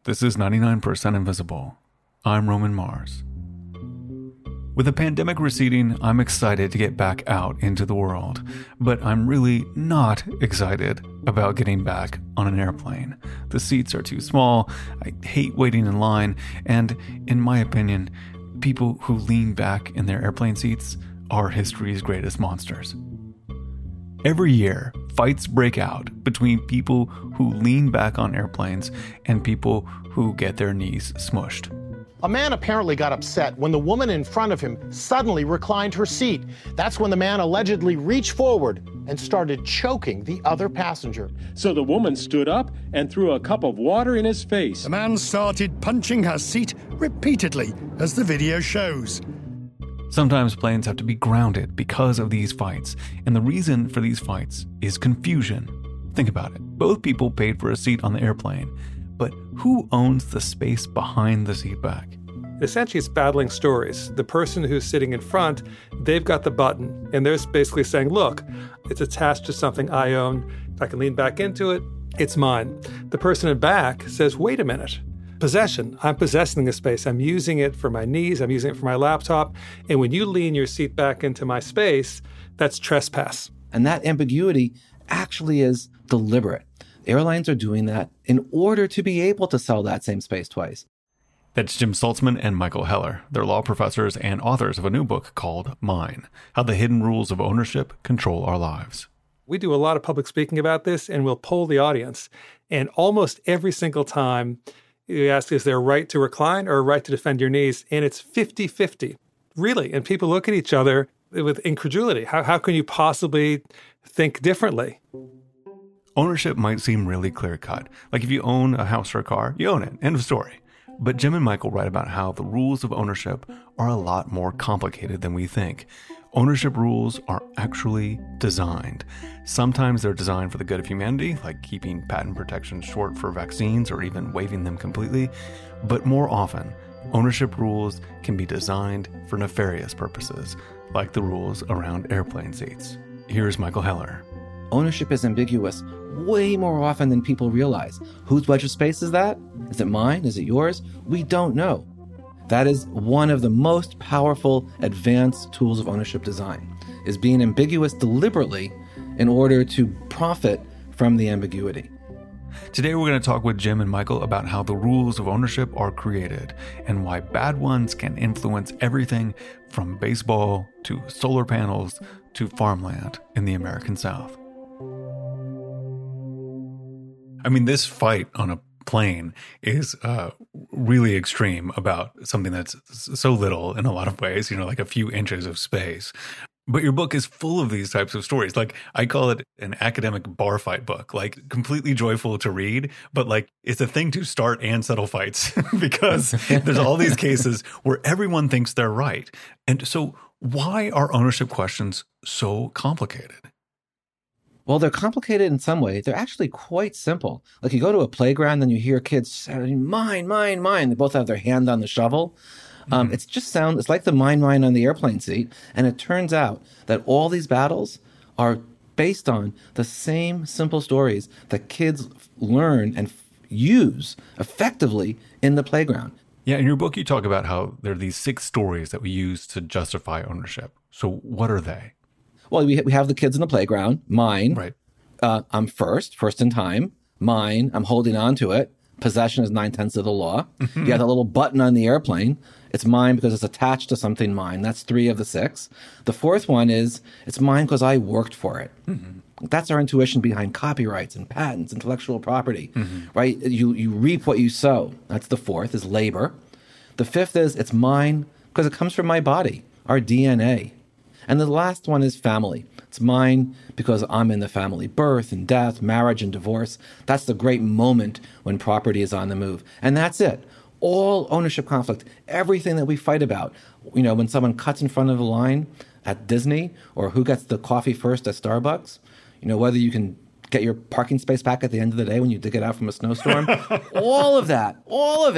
This is 99% Invisible. I'm Roman Mars. With the pandemic receding, I'm excited to get back out into the world, but I'm really not excited about getting back on an airplane. The seats are too small, I hate waiting in line, and in my opinion, people who lean back in their airplane seats are history's greatest monsters. Every year, fights break out between people who lean back on airplanes and people who get their knees smushed. A man apparently got upset when the woman in front of him suddenly reclined her seat. That's when the man allegedly reached forward and started choking the other passenger. So the woman stood up and threw a cup of water in his face. The man started punching her seat repeatedly, as the video shows. Sometimes planes have to be grounded because of these fights, and the reason for these fights is confusion. Think about it. Both people paid for a seat on the airplane, but who owns the space behind the seat back? Essentially, it's battling stories. The person who's sitting in front, they've got the button, and they're basically saying, look, it's attached to something I own. If I can lean back into it, it's mine. The person in back says, wait a minute. Possession. I'm possessing the space. I'm using it for my knees. I'm using it for my laptop. And when you lean your seat back into my space, that's trespass. And that ambiguity actually is deliberate. Airlines are doing that in order to be able to sell that same space twice. That's Jim Saltzman and Michael Heller. They're law professors and authors of a new book called Mine: How the Hidden Rules of Ownership Control Our Lives. We do a lot of public speaking about this, and we'll poll the audience. And almost every single time you ask, is there a right to recline or a right to defend your knees? And it's 50-50, really. And people look at each other with incredulity. How can you possibly think differently? Ownership might seem really clear-cut. Like if you own a house or a car, you own it. End of story. But Jim and Michael write about how the rules of ownership are a lot more complicated than we think. Ownership rules are actually designed. Sometimes they're designed for the good of humanity, like keeping patent protection short for vaccines or even waiving them completely. But more often, ownership rules can be designed for nefarious purposes, like the rules around airplane seats. Here's Michael Heller. Ownership is ambiguous way more often than people realize. Whose wedge of space is that? Is it mine? Is it yours? We don't know. That is one of the most powerful advanced tools of ownership design, is being ambiguous deliberately in order to profit from the ambiguity. Today we're going to talk with Jim and Michael about how the rules of ownership are created and why bad ones can influence everything from baseball to solar panels to farmland in the American South. I mean, this fight on a plane is really extreme about something that's so little in a lot of ways, like a few inches of space. But your book is full of these types of stories. Like, I call it an academic bar fight book, like completely joyful to read, but like it's a thing to start and settle fights because there's all these cases where everyone thinks they're right. And so why are ownership questions so complicated? Well, they're complicated in some way. They're actually quite simple. Like you go to a playground and you hear kids saying, mine, mine, mine. They both have their hand on the shovel. It's like the mine on the airplane seat. And it turns out that all these battles are based on the same simple stories that kids learn and use effectively in the playground. Yeah, in your book, you talk about how there are these 6 stories that we use to justify ownership. So what are they? Well, we have the kids in the playground. Mine. Right. I'm first in time. Mine. I'm holding on to it. Possession is 9/10 of the law. You have that little button on the airplane. It's mine because it's attached to something mine. That's 3 of the 6. The 4th one is it's mine because I worked for it. Mm-hmm. That's our intuition behind copyrights and patents, intellectual property, right? You reap what you sow. That's the 4th, is labor. The 5th is it's mine because it comes from my body, our DNA. And the last one is family. It's mine because I'm in the family. Birth and death, marriage and divorce. That's the great moment when property is on the move. And that's it. All ownership conflict, everything that we fight about, when someone cuts in front of the line at Disney or who gets the coffee first at Starbucks, whether you can get your parking space back at the end of the day when you dig it out from a snowstorm, all of it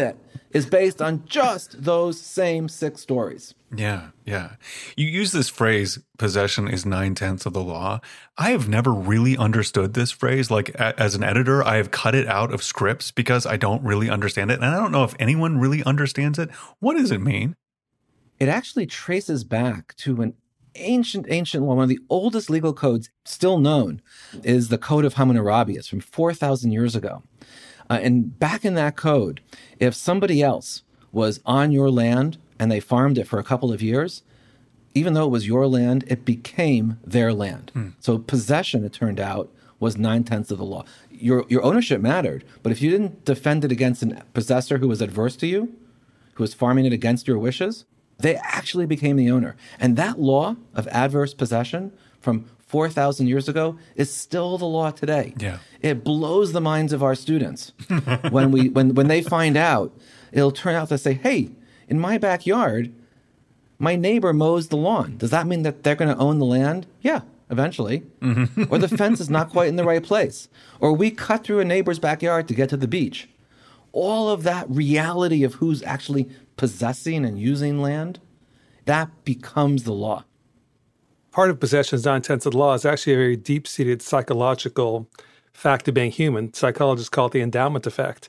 is based on just those same 6 stories. Yeah, yeah. You use this phrase, possession is 9/10 of the law. I have never really understood this phrase. Like, as an editor, I have cut it out of scripts because I don't really understand it. And I don't know if anyone really understands it. What does it mean? It actually traces back to an ancient law. One of the oldest legal codes still known is the Code of Hammurabi. It's from 4,000 years ago. And back in that code, if somebody else was on your land and they farmed it for a couple of years, even though it was your land, it became their land. So possession, it turned out, was 9/10 of the law. Your ownership mattered, but if you didn't defend it against a possessor who was adverse to you, who was farming it against your wishes, they actually became the owner. And that law of adverse possession from 4,000 years ago is still the law today. Yeah. It blows the minds of our students. when they find out, it'll turn out to say, hey, in my backyard, my neighbor mows the lawn. Does that mean that they're going to own the land? Yeah, eventually. Or the fence is not quite in the right place. Or we cut through a neighbor's backyard to get to the beach. All of that reality of who's actually possessing and using land, that becomes the law. Part of possession is 9/10 of the law is actually a very deep-seated psychological fact of being human. Psychologists call it the endowment effect.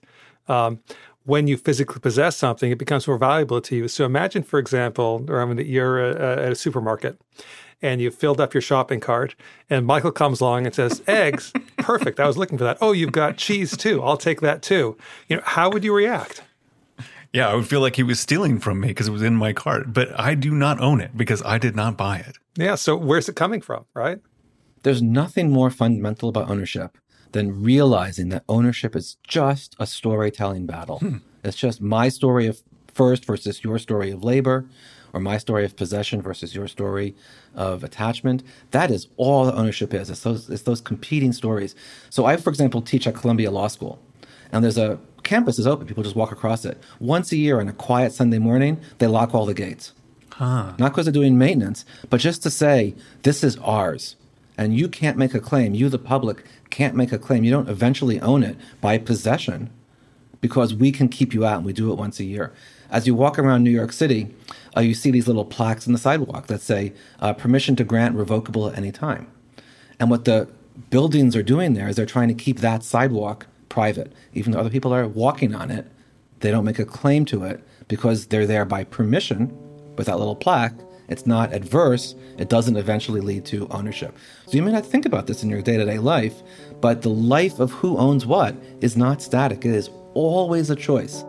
When you physically possess something, it becomes more valuable to you. So imagine, for example, you're at a supermarket and you've filled up your shopping cart and Michael comes along and says, eggs, perfect, I was looking for that. Oh, you've got cheese too. I'll take that too. How would you react? Yeah, I would feel like he was stealing from me because it was in my cart, but I do not own it because I did not buy it. Yeah, so where's it coming from, right? There's nothing more fundamental about ownership than realizing that ownership is just a storytelling battle. It's just my story of first versus your story of labor, or my story of possession versus your story of attachment. That is all that ownership is. It's those competing stories. So I, for example, teach at Columbia Law School, and there's a campus is open. People just walk across it. Once a year on a quiet Sunday morning, they lock all the gates. Not because they're doing maintenance, but just to say, this is ours. And you can't make a claim. You, the public, can't make a claim. You don't eventually own it by possession because we can keep you out, and we do it once a year. As you walk around New York City, you see these little plaques on the sidewalk that say, permission to grant revocable at any time. And what the buildings are doing there is they're trying to keep that sidewalk private. Even though other people are walking on it, they don't make a claim to it because they're there by permission with that little plaque. It's not adverse. It doesn't eventually lead to ownership. So you may not think about this in your day-to-day life, but the life of who owns what is not static. It is always a choice.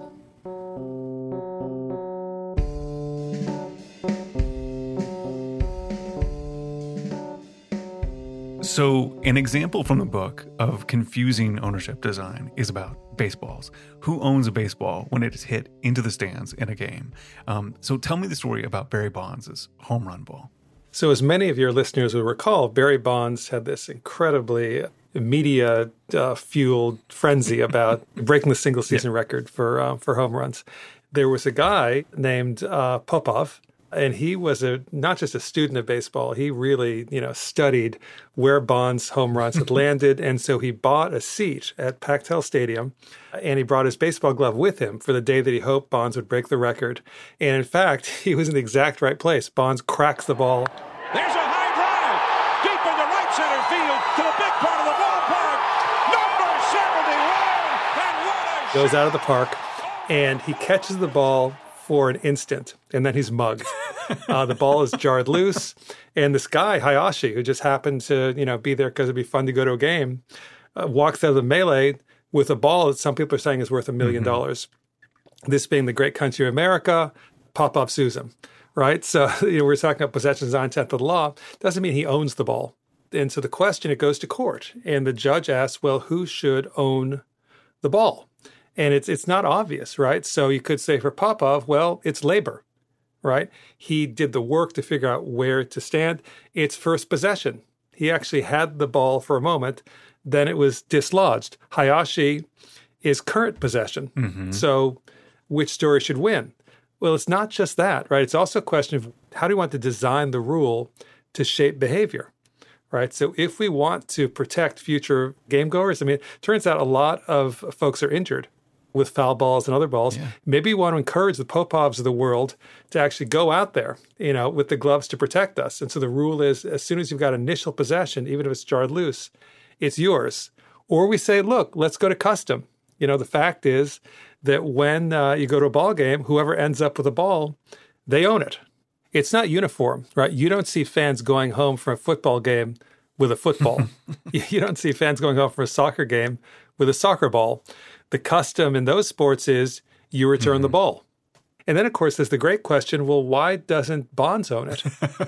So an example from the book of confusing ownership design is about baseballs. Who owns a baseball when it is hit into the stands in a game? So tell me the story about Barry Bonds' home run ball. So as many of your listeners will recall, Barry Bonds had this incredibly media-fueled frenzy about breaking the single-season record for home runs. There was a guy named Popov, and he was not just a student of baseball. He really, studied where Bonds' home runs had landed. And so he bought a seat at Pactel Stadium, and he brought his baseball glove with him for the day that he hoped Bonds would break the record. And in fact, he was in the exact right place. Bonds cracks the ball. There's a high drive, deep into right center field to the big part of the ballpark. Number 71, and what a goes out of the park, and he catches the ball for an instant, and then he's mugged. The ball is jarred loose, and this guy, Hayashi, who just happened to be there because it'd be fun to go to a game, walks out of the melee with a ball that some people are saying is worth $1 million. This being the great country of America, Popov sues him, right? So we're talking about possession is 9/10 of the law. Doesn't mean he owns the ball. And so the question, it goes to court, and the judge asks, well, who should own the ball? And it's not obvious, right? So you could say for Popov, well, it's labor, right? He did the work to figure out where to stand. It's first possession. He actually had the ball for a moment, then it was dislodged. Hayashi is current possession. So which story should win? Well, it's not just that, right? It's also a question of how do you want to design the rule to shape behavior, right? So if we want to protect future game goers, it turns out a lot of folks are injured with foul balls and other balls. Yeah. Maybe you want to encourage the Popovs of the world to actually go out there, with the gloves to protect us. And so the rule is, as soon as you've got initial possession, even if it's jarred loose, it's yours. Or we say, look, let's go to custom. The fact is that when you go to a ball game, whoever ends up with a ball, they own it. It's not uniform, right? You don't see fans going home from a football game with a football. You don't see fans going home from a soccer game with a soccer ball. The custom in those sports is you return the ball. And then, of course, there's the great question, well, why doesn't Bonds own it?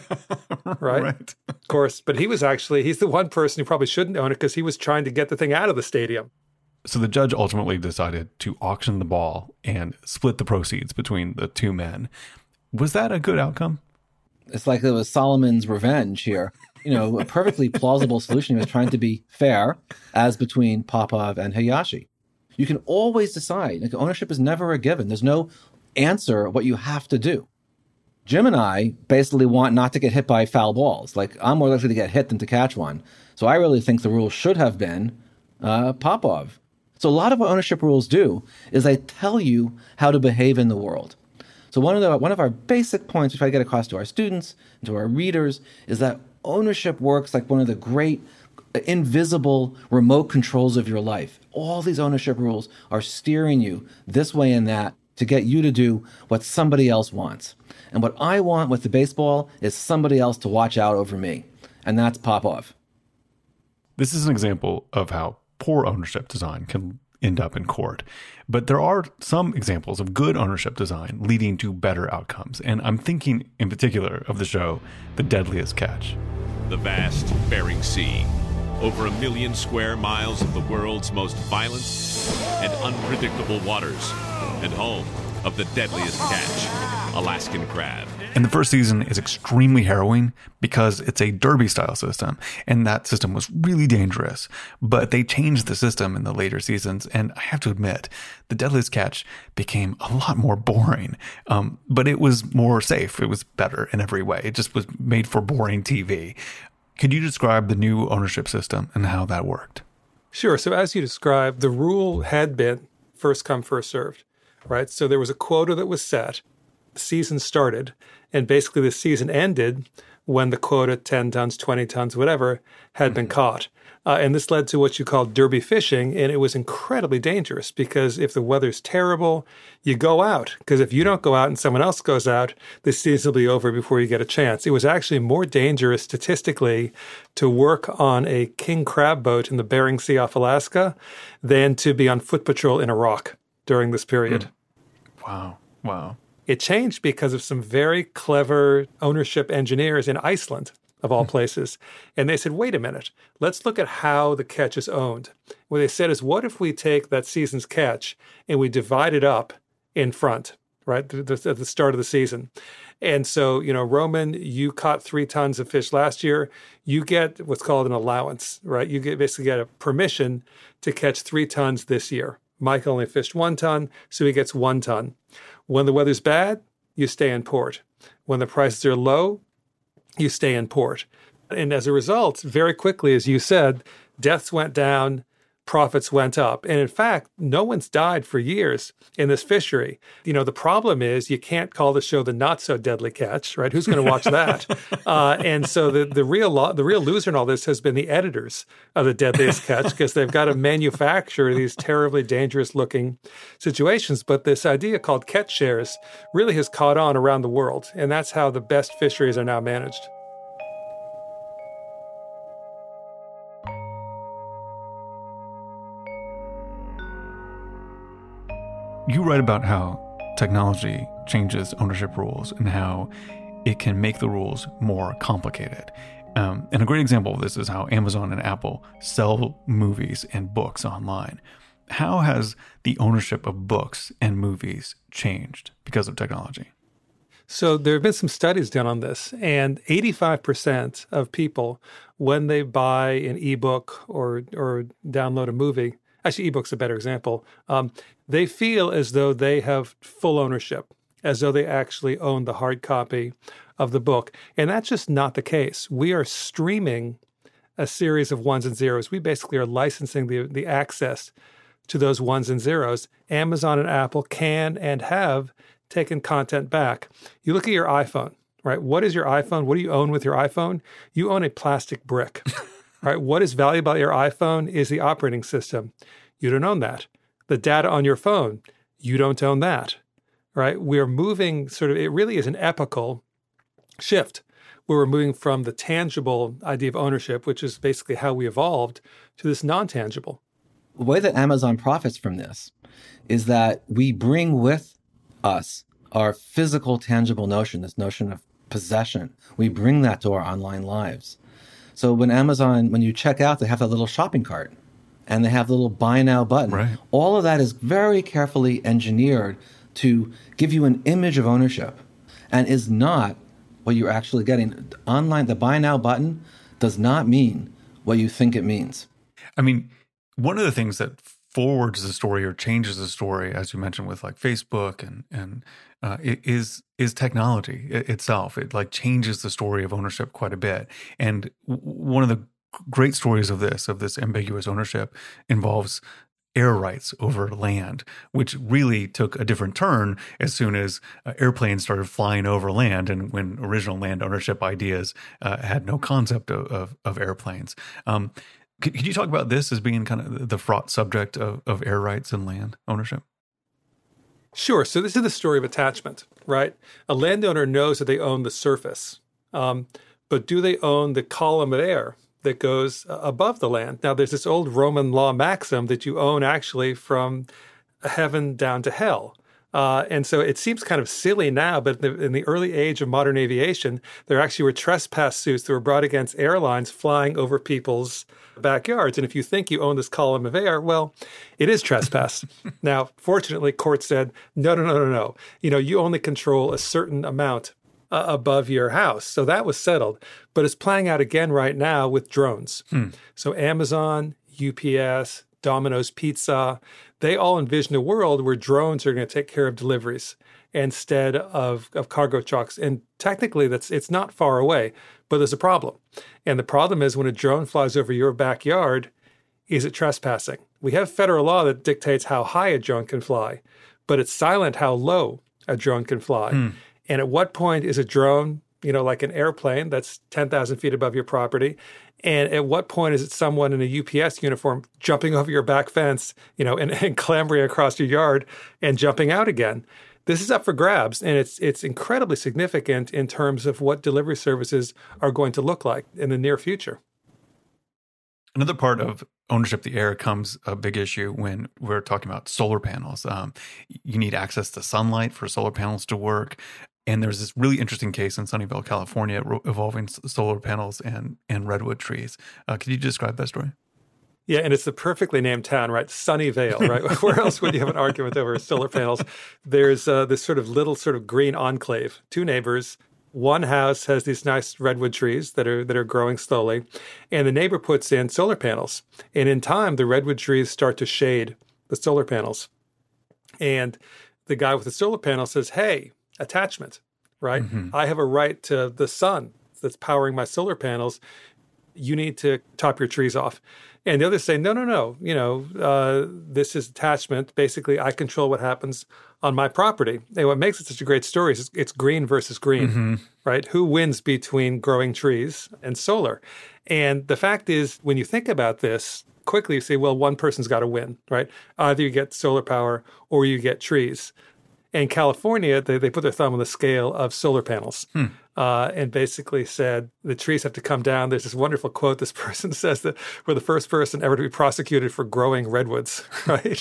Right? Of course, but he's the one person who probably shouldn't own it because he was trying to get the thing out of the stadium. So the judge ultimately decided to auction the ball and split the proceeds between the two men. Was that a good outcome? It's like it was Solomon's revenge here. A perfectly plausible solution. He was trying to be fair, as between Popov and Hayashi. You can always decide. Like, ownership is never a given. There's no answer what you have to do. Jim and I basically want not to get hit by foul balls. Like, I'm more likely to get hit than to catch one. So I really think the rule should have been Popov. So a lot of what ownership rules do is they tell you how to behave in the world. So one of our basic points we try to get across to our students and to our readers is that ownership works like one of the great invisible remote controls of your life. All these ownership rules are steering you this way and that to get you to do what somebody else wants. And what I want with the baseball is somebody else to watch out over me. And that's Popov. This is an example of how poor ownership design can end up in court. But there are some examples of good ownership design leading to better outcomes. And I'm thinking in particular of the show, The Deadliest Catch. The vast Bering Sea. Over 1 million square miles of the world's most violent and unpredictable waters. And home of the deadliest catch, Alaskan crab. And the first season is extremely harrowing because it's a derby-style system, and that system was really dangerous. But they changed the system in the later seasons, and I have to admit, The Deadliest Catch became a lot more boring. But it was more safe. It was better in every way. It just was made for boring TV. Could you describe the new ownership system and how that worked? Sure. So as you described, the rule had been first come, first served, right? So there was a quota that was set. The season started, and basically the season ended when the quota, 10 tons, 20 tons, whatever, had been caught. And this led to what you call derby fishing, and it was incredibly dangerous because if the weather's terrible, you go out. Because if you don't go out and someone else goes out, the season will be over before you get a chance. It was actually more dangerous statistically to work on a king crab boat in the Bering Sea off Alaska than to be on foot patrol in Iraq during this period. Wow. It changed because of some very clever ownership engineers in Iceland, of all places. And they said, wait a minute, let's look at how the catch is owned. What they said is, what if we take that season's catch and we divide it up in front, right, at the start of the season? And so, Roman, you caught 3 tons of fish last year. You get what's called an allowance, right? You basically get a permission to catch 3 tons this year. Mike only fished 1 ton, so he gets 1 ton. When the weather's bad, you stay in port. When the prices are low, you stay in port. And as a result, very quickly, as you said, deaths went down, profits went up. And in fact, no one's died for years in this fishery. The problem is you can't call the show The Not So Deadly Catch, right? Who's going to watch that? And so the real loser in all this has been the editors of The Deadliest Catch because they've got to manufacture these terribly dangerous looking situations. But this idea called catch shares really has caught on around the world. And that's how the best fisheries are now managed. You write about how technology changes ownership rules and how it can make the rules more complicated. And a great example of this is how Amazon and Apple sell movies and books online. How has the ownership of books and movies changed because of technology? So there have been some studies done on this, and 85% of people, when they buy an ebook or download a movie, actually ebook's a better example, they feel as though they have full ownership, as though they actually own the hard copy of the book. And that's just not the case. We are streaming a series of ones and zeros. We basically are licensing the access to those ones and zeros, Amazon and Apple can and have taken content back. You look at your iPhone, right? What is your iPhone? What do you own with your iPhone? You own a plastic brick, right? What is valuable about your iPhone is the operating system. You don't own that. The data on your phone, you don't own that, right? We're moving it really is an epochal shift where we're moving from the tangible idea of ownership, which is basically how we evolved, to this non-tangible. The way that Amazon profits from this is that we bring with us our physical, tangible notion, this notion of possession. We bring that to our online lives. So when you check out, they have that little shopping cart and they have the little buy now button. Right. All of that is very carefully engineered to give you an image of ownership and is not what you're actually getting. Online, the buy now button does not mean what you think it means. I mean, one of the things that forwards the story or changes the story, as you mentioned with like Facebook and is technology itself. It like changes the story of ownership quite a bit. And one of the great stories of this ambiguous ownership involves air rights over land, which really took a different turn as soon as airplanes started flying over land, and when original land ownership ideas had no concept of airplanes. Could you talk about this as being kind of the fraught subject of air rights and land ownership? Sure. So this is the story of attachment, right? A landowner knows that they own the surface, but do they own the column of air that goes above the land? Now, there's this old Roman law maxim that you own actually from heaven down to hell. And so it seems kind of silly now, but in the early age of modern aviation, there actually were trespass suits that were brought against airlines flying over people's backyards. And if you think you own this column of air, well, it is trespass. Now, fortunately, court said, no. You only control a certain amount above your house. So that was settled. But it's playing out again right now with drones. So Amazon, UPS, Domino's Pizza, they all envision a world where drones are going to take care of deliveries instead of cargo trucks. And technically, it's not far away, but there's a problem. And the problem is when a drone flies over your backyard, is it trespassing? We have federal law that dictates how high a drone can fly, but it's silent how low a drone can fly. And at what point is a drone, like an airplane that's 10,000 feet above your property? And at what point is it someone in a UPS uniform jumping over your back fence, and clambering across your yard and jumping out again? This is up for grabs, and it's incredibly significant in terms of what delivery services are going to look like in the near future. Another part of ownership of the air comes a big issue when we're talking about solar panels. You need access to sunlight for solar panels to work. And there's this really interesting case in Sunnyvale, California, involving solar panels and redwood trees. Could you describe that story? Yeah, and it's the perfectly named town, right? Sunnyvale, right? Where else would you have an argument over solar panels? There's this little green enclave, two neighbors. One house has these nice redwood trees that are growing slowly, and the neighbor puts in solar panels. And in time, the redwood trees start to shade the solar panels. And the guy with the solar panel says, "Hey, attachment, right? I have a right to the sun that's powering my solar panels. You need to top your trees off." And the others say, no. This is attachment. Basically, I control what happens on my property. And what makes it such a great story is it's green versus green, right? Who wins between growing trees and solar? And the fact is, when you think about this, quickly you say, well, one person's got to win, right? Either you get solar power or you get trees. In California, they put their thumb on the scale of solar panels and basically said the trees have to come down. There's this wonderful quote this person says that we're the first person ever to be prosecuted for growing redwoods, right?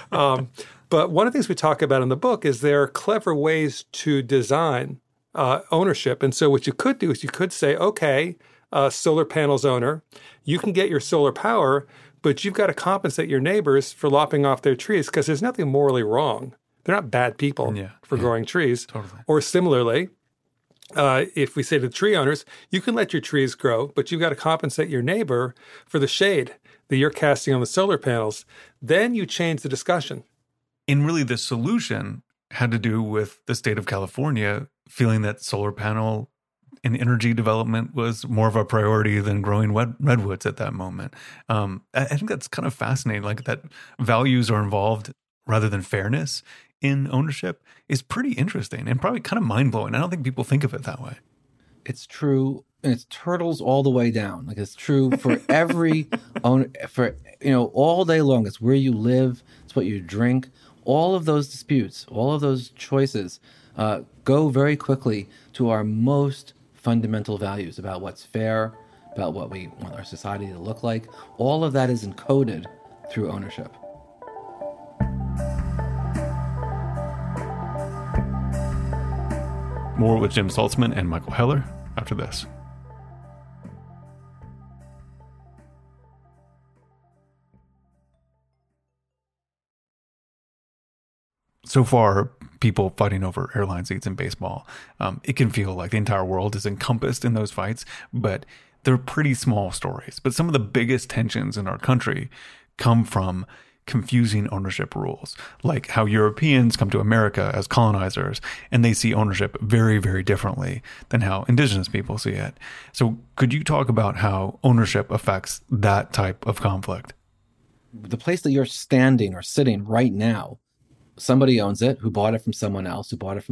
But one of the things we talk about in the book is there are clever ways to design ownership. And so what you could do is you could say, okay, solar panels owner, you can get your solar power, but you've got to compensate your neighbors for lopping off their trees because there's nothing morally wrong. They're not bad people for growing trees. Totally. Or similarly, if we say to the tree owners, you can let your trees grow, but you've got to compensate your neighbor for the shade that you're casting on the solar panels. Then you change the discussion. And really the solution had to do with the state of California feeling that solar panel and energy development was more of a priority than growing redwoods at that moment. I think that's kind of fascinating. Like that values are involved rather than fairness in ownership is pretty interesting and probably kind of mind-blowing. I don't think people think of it that way. It's true. And it's turtles all the way down. Like it's true for every owner, for, all day long. It's where you live. It's what you drink. All of those disputes, all of those choices go very quickly to our most fundamental values about what's fair, about what we want our society to look like. All of that is encoded through ownership. More with Jim Saltzman and Michael Heller after this. So far, people fighting over airline seats in baseball, it can feel like the entire world is encompassed in those fights, but they're pretty small stories. But some of the biggest tensions in our country come from confusing ownership rules, like how Europeans come to America as colonizers and they see ownership very, very differently than how indigenous people see it. So could you talk about how ownership affects that type of conflict? The place that you're standing or sitting right now, somebody owns it, who bought it from someone else,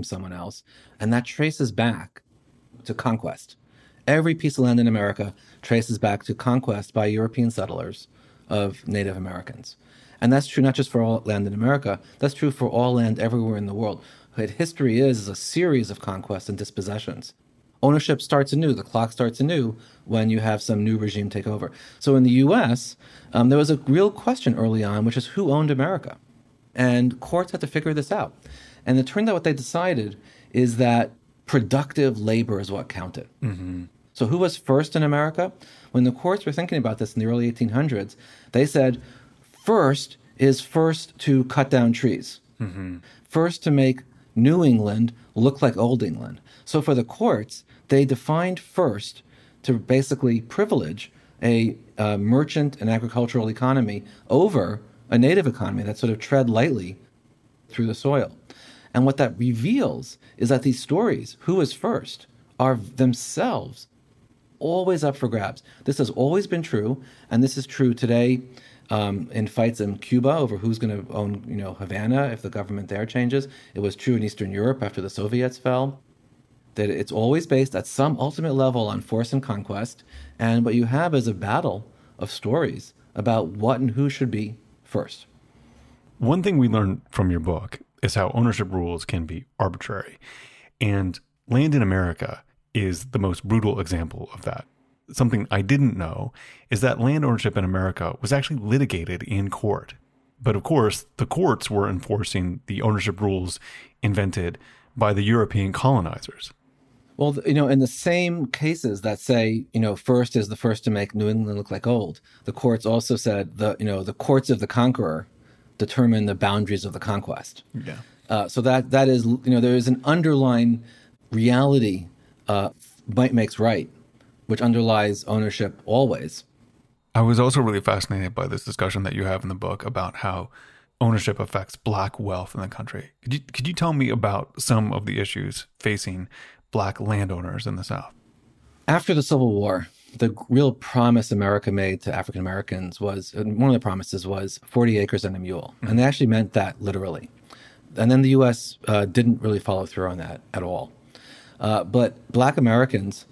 and that traces back to conquest. Every piece of land in America traces back to conquest by European settlers of Native Americans. And that's true not just for all land in America, that's true for all land everywhere in the world. What history is a series of conquests and dispossessions. Ownership starts anew, the clock starts anew when you have some new regime take over. So in the U.S., there was a real question early on, which is who owned America? And courts had to figure this out. And it turned out what they decided is that productive labor is what counted. Mm-hmm. So who was first in America? When the courts were thinking about this in the early 1800s, they said, first to cut down trees. Mm-hmm. First to make New England look like Old England. So for the courts, they defined first to basically privilege a merchant and agricultural economy over a native economy that sort of tread lightly through the soil. And what that reveals is that these stories, who is first, are themselves always up for grabs. This has always been true, and this is true today in fights in Cuba over who's going to own, Havana if the government there changes. It was true in Eastern Europe after the Soviets fell. That it's always based at some ultimate level on force and conquest, and what you have is a battle of stories about what and who should be first. One thing we learned from your book is how ownership rules can be arbitrary. And land in America is the most brutal example of that. Something I didn't know is that land ownership in America was actually litigated in court. But of course, the courts were enforcing the ownership rules invented by the European colonizers. Well, in the same cases that say, first is the first to make New England look like old, the courts also said the courts of the conqueror determine the boundaries of the conquest. Yeah. So that is, there is an underlying reality, might makes right, which underlies ownership always. I was also really fascinated by this discussion that you have in the book about how ownership affects Black wealth in the country. Could you tell me about some of the issues facing Black landowners in the South? After the Civil War, the real promise America made to African Americans was, one of the promises was 40 acres and a mule. Mm-hmm. And they actually meant that literally. And then the U.S. Didn't really follow through on that at all. But Black Americans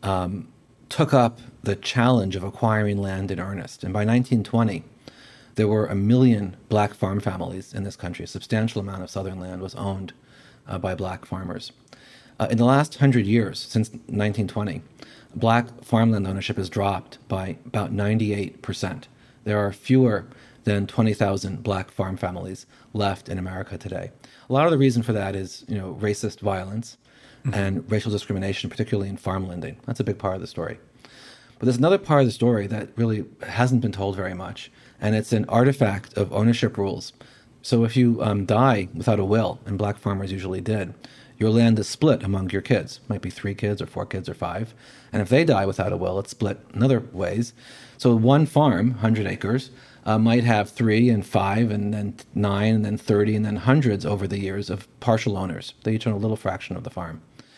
took up the challenge of acquiring land in earnest. And by 1920, there were 1 million Black farm families in this country. A substantial amount of Southern land was owned by Black farmers. In the last 100 years, since 1920, Black farmland ownership has dropped by about 98%. There are fewer than 20,000 Black farm families left in America today. A lot of the reason for that is, racist violence and racial discrimination, particularly in farm lending. That's a big part of the story. But there's another part of the story that really hasn't been told very much, and it's an artifact of ownership rules. So if you die without a will, and Black farmers usually did, your land is split among your kids. It might be 3 kids or 4 kids or 5. And if they die without a will, it's split in other ways. So one farm, 100 acres, might have 3 and 5 and then 9 and then 30 and then hundreds over the years of partial owners. They each own a little fraction of the farm.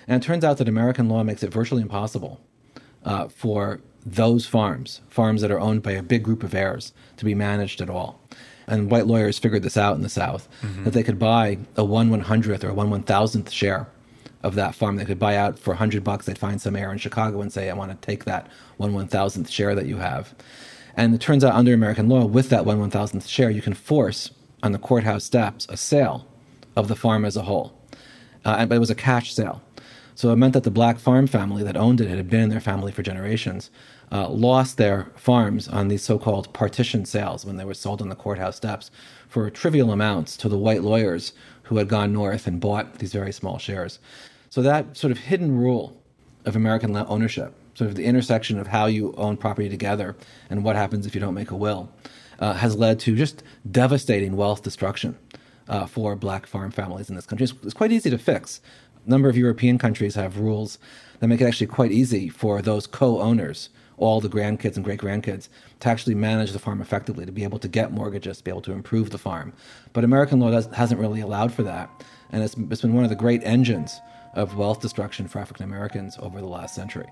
And it turns out that American law makes it virtually impossible for those farms that are owned by a big group of heirs, to be managed at all. And white lawyers figured this out in the South, that they could buy a 1/100th or a 1/1000th share of that farm. They could buy out for $100. They'd find some heir in Chicago and say, I want to take that 1/1000th share that you have. And it turns out under American law, with that 1/1000th share, you can force on the courthouse steps a sale of the farm as a whole. But it was a cash sale. So it meant that the black farm family that owned it, had been in their family for generations, lost their farms on these so-called partition sales when they were sold on the courthouse steps for trivial amounts to the white lawyers who had gone north and bought these very small shares. So that sort of hidden rule of American ownership, sort of the intersection of how you own property together and what happens if you don't make a will, has led to just devastating wealth destruction for black farm families in this country. It's quite easy to fix. A number of European countries have rules that make it actually quite easy for those co-owners, all the grandkids and great-grandkids, to actually manage the farm effectively, to be able to get mortgages, to be able to improve the farm. But American law hasn't really allowed for that. And it's been one of the great engines of wealth destruction for African Americans over the last century.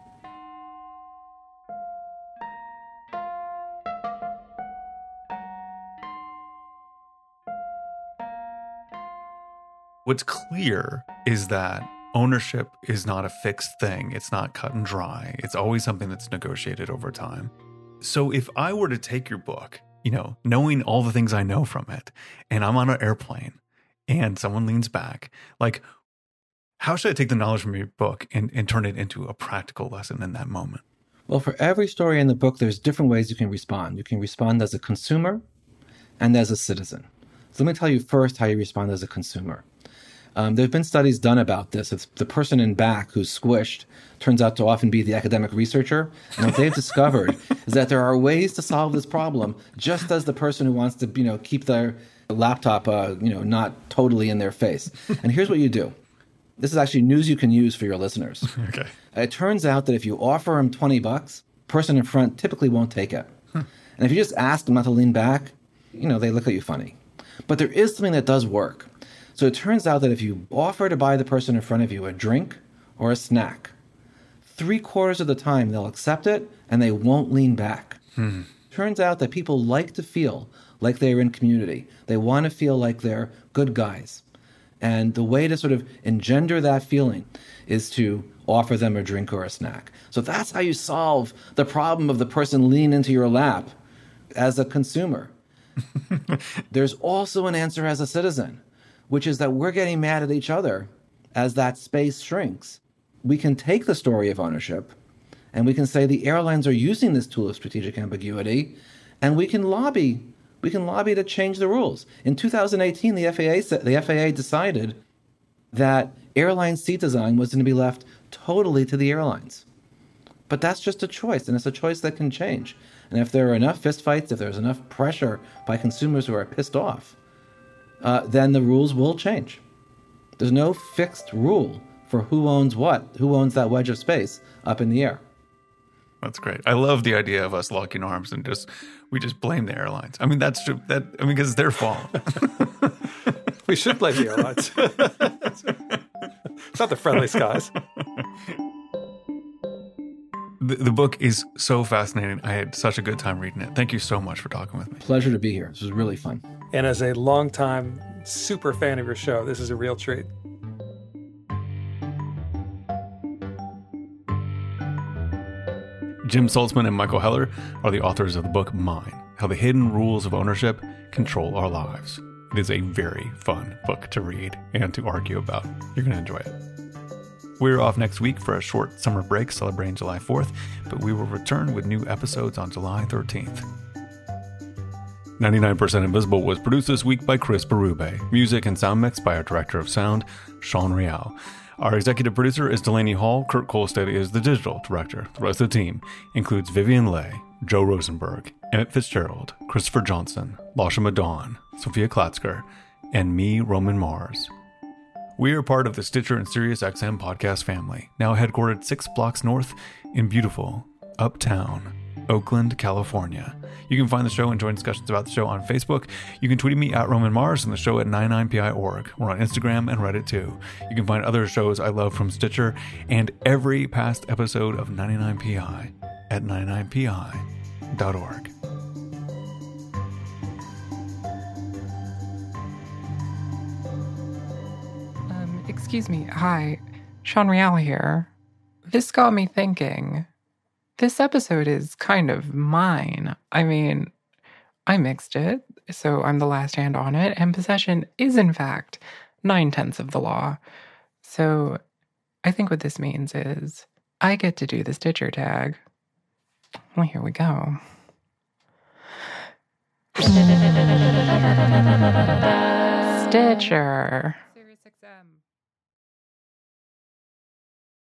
What's clear is that ownership is not a fixed thing. It's not cut and dry. It's always something that's negotiated over time. So if I were to take your book, knowing all the things I know from it, and I'm on an airplane and someone leans back, like, how should I take the knowledge from your book and turn it into a practical lesson in that moment? Well, for every story in the book, there's different ways you can respond. You can respond as a consumer and as a citizen. So let me tell you first how you respond as a consumer. There have been studies done about this. It's the person in back who's squished turns out to often be the academic researcher. And what they've discovered is that there are ways to solve this problem, just as the person who wants to, keep their laptop, not totally in their face. And here's what you do. This is actually news you can use for your listeners. Okay. It turns out that if you offer them $20, person in front typically won't take it. And if you just ask them not to lean back, they look at you funny. But there is something that does work. So it turns out that if you offer to buy the person in front of you a drink or a snack, 3/4 of the time they'll accept it and they won't lean back. Turns out that people like to feel like they're in community. They want to feel like they're good guys. And the way to sort of engender that feeling is to offer them a drink or a snack. So that's how you solve the problem of the person leaning into your lap as a consumer. There's also an answer as a citizen, which is that we're getting mad at each other as that space shrinks. We can take the story of ownership and we can say the airlines are using this tool of strategic ambiguity, and we can lobby to change the rules. In 2018, the FAA decided that airline seat design was going to be left totally to the airlines. But that's just a choice, and it's a choice that can change. And if there are enough fistfights, if there's enough pressure by consumers who are pissed off, then the rules will change. There's no fixed rule for who owns what, who owns that wedge of space up in the air. That's great. I love the idea of us locking arms and we just blame the airlines. I mean, that's true. Because it's their fault. We should blame the airlines. It's not the friendly skies. The book is so fascinating. I had such a good time reading it. Thank you so much for talking with me. Pleasure to be here. This was really fun. And as a longtime super fan of your show, this is a real treat. Jim Saltzman and Michael Heller are the authors of the book Mine, How the Hidden Rules of Ownership Control Our Lives. It is a very fun book to read and to argue about. You're going to enjoy it. We're off next week for a short summer break celebrating July 4th, but we will return with new episodes on July 13th. 99% Invisible was produced this week by Chris Berube. Music and sound mix by our director of sound, Sean Real. Our executive producer is Delaney Hall. Kurt Kolstad is the digital director. The rest of the team includes Vivian Leigh, Joe Rosenberg, Emmett Fitzgerald, Christopher Johnson, Lasha Madon, Sophia Klatzker, and me, Roman Mars. We are part of the Stitcher and SiriusXM podcast family, now headquartered 6 blocks north in beautiful Uptown Oakland, California. You can find the show and join discussions about the show on Facebook. You can tweet me at Roman Mars and the show at 99pi.org. We're on Instagram and Reddit too. You can find other shows I love from Stitcher and every past episode of 99pi at 99pi.org. Excuse me. Hi, Sean Real here. This got me thinking. This episode is kind of mine. I mean, I mixed it, so I'm the last hand on it, and possession is, in fact, 9/10 of the law. So I think what this means is I get to do the Stitcher tag. Well, here we go. Stitcher.